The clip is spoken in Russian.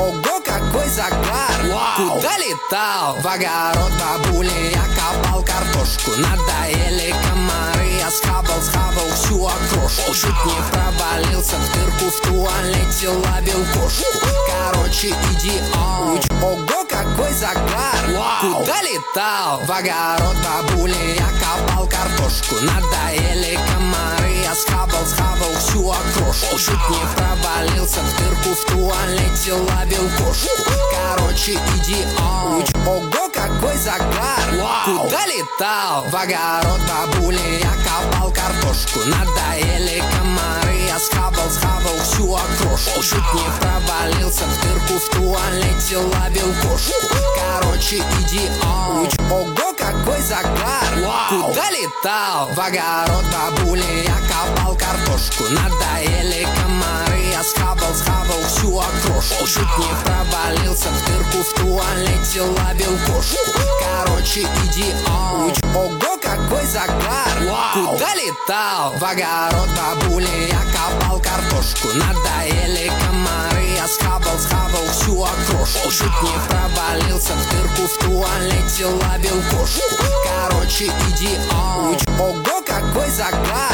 Ого, какой загар! Вау! Куда летал? В огород бабули я копал картошку. Надоели комары, я схавал всю окрошку. Чуть не провалился в дырку в туалете, ловил кошку. Короче, идеал. Ого, какой загар! Вау! Куда летал? В огород бабули я копал картошку. Надоели комары, я схавал всю окрошку. Чуть не провалился в дырку в туалете, ловил кошку. Короче, идеал. Ого, какой загар! Вау! Куда летал? В огород бабули я копал картошку. Надоели комары, я схавал всю окрошку. Чуть не провалился в дырку в туалете, ловил кошку. Короче, идеал. Ого, какой загар! Вау! Куда летал? В огород бабули я копал картошку. Надоели комары, я схавал всю окрошку. Чуть не провалился в дырку в туалете, ловил кошку. Короче, идеал. Ого, какой загар! Вау! Куда летал? В огород бабули я копал картошку. Надоели комары, я схавал всю окрошку. Чуть не провалился в дырку в туалете, ловил кошку. Короче, идеал. Ого, какой загар!